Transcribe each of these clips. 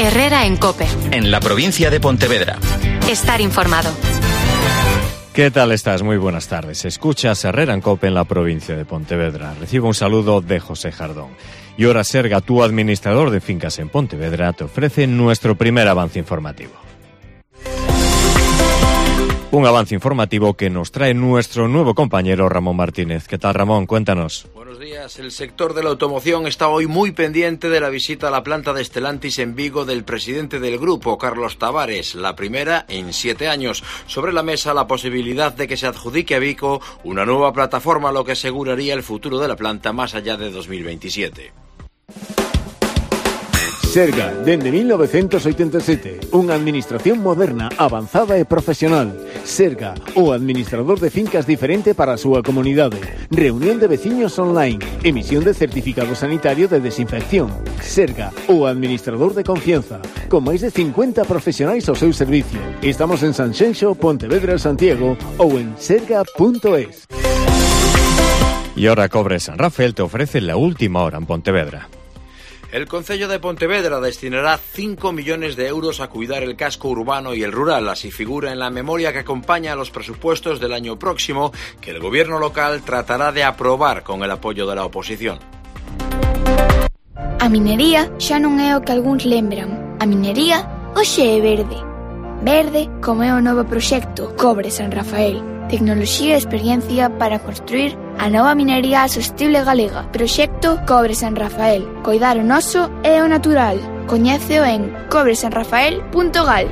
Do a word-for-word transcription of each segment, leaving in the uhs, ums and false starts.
Herrera en COPE. En la provincia de Pontevedra. Estar informado. ¿Qué tal estás? Muy buenas tardes. Escuchas Herrera en COPE en la provincia de Pontevedra. Recibo un saludo de José Jardón. Y ahora Serga, tu administrador de fincas en Pontevedra, te ofrece nuestro primer avance informativo. Un avance informativo que nos trae nuestro nuevo compañero Ramón Martínez. ¿Qué tal, Ramón? Cuéntanos. Buenos días. El sector de la automoción está hoy muy pendiente de la visita a la planta de Stellantis en Vigo del presidente del grupo, Carlos Tavares, la primera en siete años. Sobre la mesa la posibilidad de que se adjudique a Vigo una nueva plataforma, lo que aseguraría el futuro de la planta más allá de dos mil veintisiete. Serga, dende mil novecientos oitenta e sete, unha administración moderna, avanzada e profesional. Serga, o administrador de fincas diferente para a súa comunidade. Reunión de veciños online, emisión de certificado sanitario de desinfección. Serga, o administrador de confianza, con máis de cincuenta profesionais ao seu servicio. Estamos en Sanxenxo, Pontevedra, Santiago ou en serga punto es. Y ahora Cobre San Rafael te ofrece la última hora en Pontevedra. El Concello de Pontevedra destinará cinco millones de euros a cuidar el casco urbano y el rural. Así figura en la memoria que acompaña a los presupuestos del año próximo, que el gobierno local tratará de aprobar con el apoyo de la oposición. A minería xa non é o que algúns lembran. A minería hoxe é verde. Verde como é o novo proxecto Cobre San Rafael. Tecnoloxía e experiencia para construir a nova minería sostible galega. Proxecto Cobre San Rafael. Coidar o noso e o natural. Coñéceo en cobre san rafael punto gal.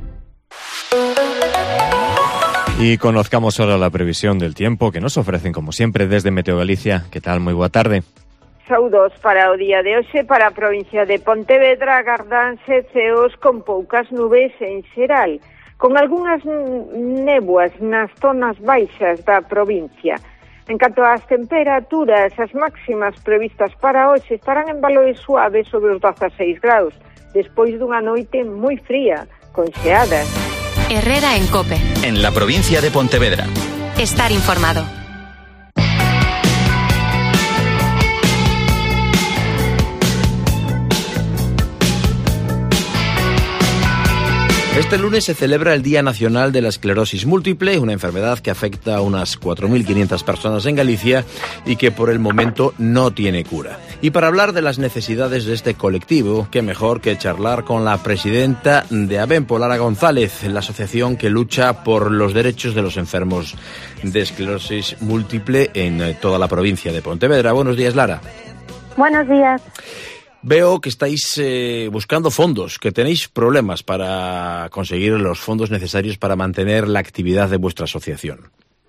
Y conozcamos ahora la previsión del tiempo que nos ofrecen, como siempre, desde Meteo Galicia. ¿Qué tal? Muy boa tarde. Saúdos para o día de hoxe para a provincia de Pontevedra. Agardanse ceos con poucas nubes en xeral, con algunhas néboas nas zonas baixas da provincia. En canto ás temperaturas, as máximas previstas para hoxe estarán en valores suaves sobre os dezaseis graus, despois dunha noite moi fría, con xeadas. Herrera en COPE. En la provincia de Pontevedra. Estar informado. Este lunes se celebra el Día Nacional de la Esclerosis Múltiple, una enfermedad que afecta a unas cuatro mil quinientas personas en Galicia y que por el momento no tiene cura. Y para hablar de las necesidades de este colectivo, qué mejor que charlar con la presidenta de ABEMPO, Lara González, la asociación que lucha por los derechos de los enfermos de esclerosis múltiple en toda la provincia de Pontevedra. Buenos días, Lara. Buenos días. Veo que estáis eh, buscando fondos, que tenéis problemas para conseguir los fondos necesarios para mantener la actividad de vuestra asociación.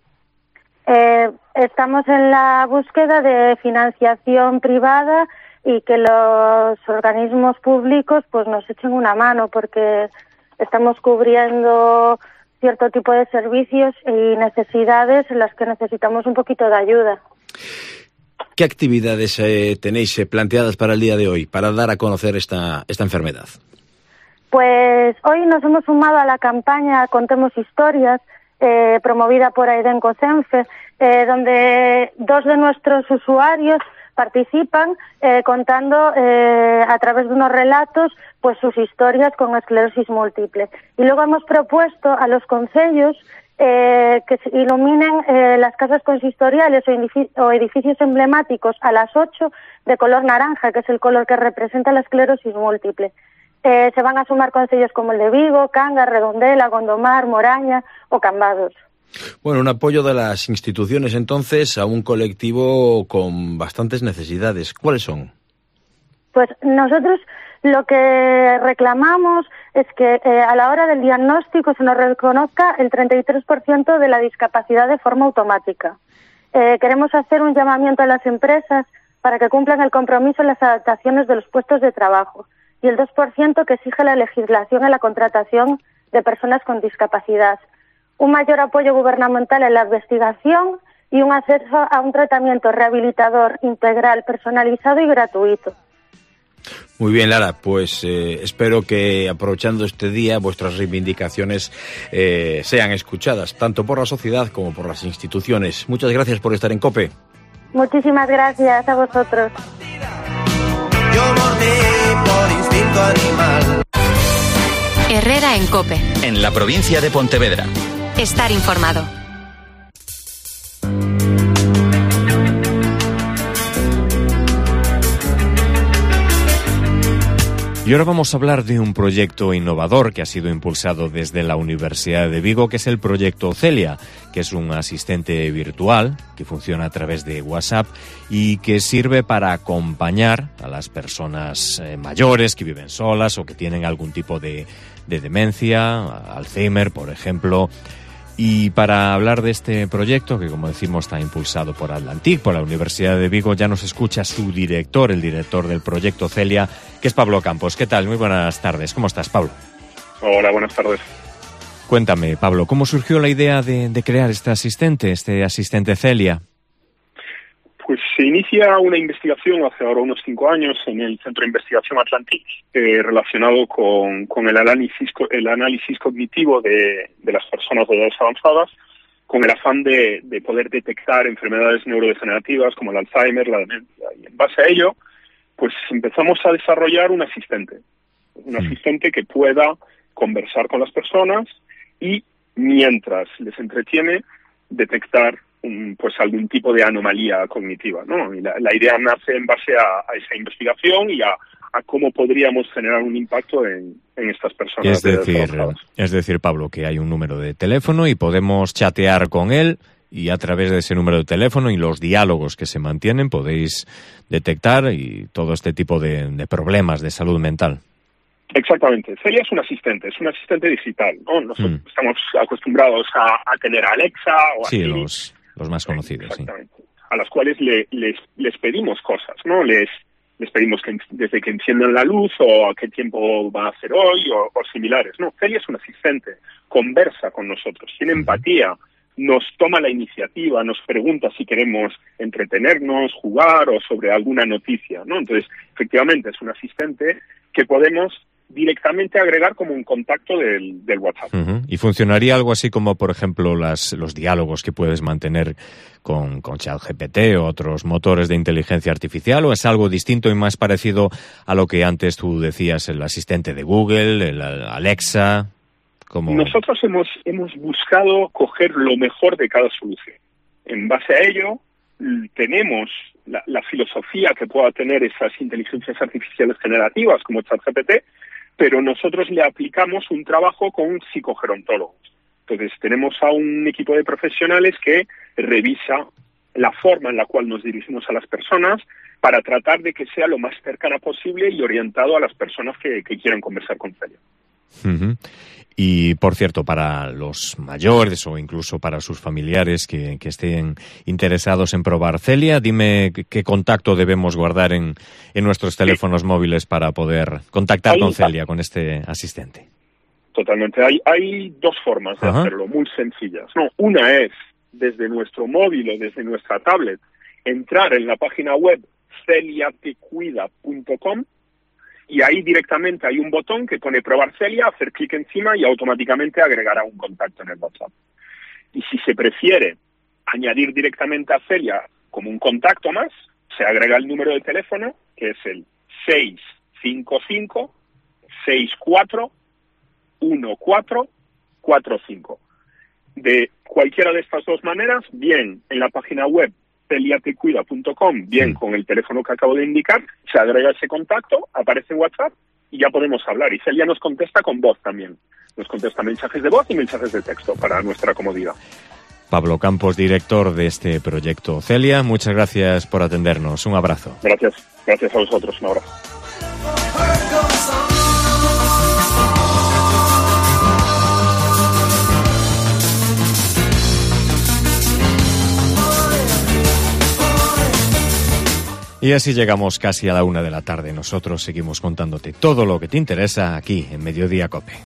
Eh, estamos en la búsqueda de financiación privada y que los organismos públicos pues nos echen una mano, porque estamos cubriendo cierto tipo de servicios y necesidades en las que necesitamos un poquito de ayuda. ¿Qué actividades eh, tenéis eh, planteadas para el día de hoy, para dar a conocer esta, esta enfermedad? Pues hoy nos hemos sumado a la campaña Contemos Historias, eh, promovida por Aidenco Cenfe, eh, donde dos de nuestros usuarios participan eh, contando eh, a través de unos relatos pues sus historias con esclerosis múltiple. Y luego hemos propuesto a los concellos Eh, que se iluminen eh, las casas consistoriales o, edific- o edificios emblemáticos a las ocho de color naranja, que es el color que representa la esclerosis múltiple. Eh, se van a sumar concellos como el de Vigo, Cangas, Redondela, Gondomar, Moraña o Cambados. Bueno, un apoyo de las instituciones entonces a un colectivo con bastantes necesidades. ¿Cuáles son? Pues nosotros lo que reclamamos es que eh, a la hora del diagnóstico se nos reconozca el treinta y tres por ciento de la discapacidad de forma automática. Eh, queremos hacer un llamamiento a las empresas para que cumplan el compromiso en las adaptaciones de los puestos de trabajo y el dos por ciento que exige la legislación en la contratación de personas con discapacidad. Un mayor apoyo gubernamental en la investigación y un acceso a un tratamiento rehabilitador integral, personalizado y gratuito. Muy bien, Lara, pues eh, espero que aprovechando este día vuestras reivindicaciones eh, sean escuchadas, tanto por la sociedad como por las instituciones. Muchas gracias por estar en COPE. Muchísimas gracias a vosotros. Yo mordí por instinto animal. Herrera en COPE. En la provincia de Pontevedra. Estar informado. Y ahora vamos a hablar de un proyecto innovador que ha sido impulsado desde la Universidad de Vigo, que es el proyecto Celia, que es un asistente virtual que funciona a través de WhatsApp y que sirve para acompañar a las personas eh, mayores que viven solas o que tienen algún tipo de, de demencia, Alzheimer, por ejemplo. Y para hablar de este proyecto, que como decimos está impulsado por Atlantic, por la Universidad de Vigo, ya nos escucha su director, el director del proyecto Celia, que es Pablo Campos. ¿Qué tal? Muy buenas tardes. ¿Cómo estás, Pablo? Hola, buenas tardes. Cuéntame, Pablo, ¿cómo surgió la idea de, de crear este asistente, este asistente Celia? Pues se inicia una investigación hace ahora unos cinco años en el Centro de Investigación Atlantic eh, relacionado con, con el análisis el análisis cognitivo de, de las personas de edades avanzadas, con el afán de, de poder detectar enfermedades neurodegenerativas como el Alzheimer, la demencia. Y en base a ello, pues empezamos a desarrollar un asistente, un Mm. asistente que pueda conversar con las personas y, mientras les entretiene, detectar un, pues algún tipo de anomalía cognitiva, ¿no? Y la, la idea nace en base a, a esa investigación y a, a cómo podríamos generar un impacto en, en estas personas. Es decir, avanzadas. es decir, Pablo, que hay un número de teléfono y podemos chatear con él y a través de ese número de teléfono y los diálogos que se mantienen podéis detectar y todo este tipo de, de problemas de salud mental. Exactamente. Celia es un asistente, es un asistente digital, ¿no? Nosotros Mm. estamos acostumbrados a, a tener a Alexa o a Sí, Siri. los, los más conocidos, sí. Exactamente. A las cuales le, les, les pedimos cosas, ¿no? Les, les pedimos que en- desde que enciendan la luz o a qué tiempo va a hacer hoy o, o similares. No, Celia es un asistente, conversa con nosotros, tiene Ujú. empatía, nos toma la iniciativa, nos pregunta si queremos entretenernos, jugar o sobre alguna noticia, ¿no? Entonces, efectivamente, es un asistente que podemos directamente agregar como un contacto del, del WhatsApp. Ujú. ¿Y funcionaría algo así como, por ejemplo, las, los diálogos que puedes mantener con, con ChatGPT o otros motores de inteligencia artificial? ¿O es algo distinto y más parecido a lo que antes tú decías, el asistente de Google, el Alexa? Como... Nosotros hemos, hemos buscado coger lo mejor de cada solución. En base a ello, l- tenemos la, la filosofía que pueda tener esas inteligencias artificiales generativas como ChatGPT, pero nosotros le aplicamos un trabajo con psicogerontólogos. Entonces, tenemos a un equipo de profesionales que revisa la forma en la cual nos dirigimos a las personas para tratar de que sea lo más cercana posible y orientado a las personas que, que quieran conversar con Celia. Ujú. Y, por cierto, para los mayores o incluso para sus familiares que, que estén interesados en probar Celia, dime qué, qué contacto debemos guardar en, en nuestros teléfonos móviles para poder contactar Ahí con está. Celia, con este asistente. Totalmente. Hay, hay dos formas de Ajá. hacerlo, muy sencillas. No, una es desde nuestro móvil o desde nuestra tablet, entrar en la página web celia te cuida punto com y ahí directamente hay un botón que pone probar Celia, hacer clic encima y automáticamente agregará un contacto en el WhatsApp. Y si se prefiere añadir directamente a Celia como un contacto más, se agrega el número de teléfono, que es el seis cinco cinco seis cuatro uno cuatro cuatro cinco. De cualquiera de estas dos maneras, bien en la página web celia te cuida punto com, bien Sí. con el teléfono que acabo de indicar, se agrega ese contacto, aparece en WhatsApp y ya podemos hablar. Y Celia nos contesta con voz también. Nos contesta mensajes de voz y mensajes de texto para nuestra comodidad. Pablo Campos, director de este proyecto Celia, muchas gracias por atendernos. Un abrazo. Gracias. Gracias a vosotros. Un abrazo. Y así llegamos casi a la una de la tarde. Nosotros seguimos contándote todo lo que te interesa aquí en Mediodía COPE.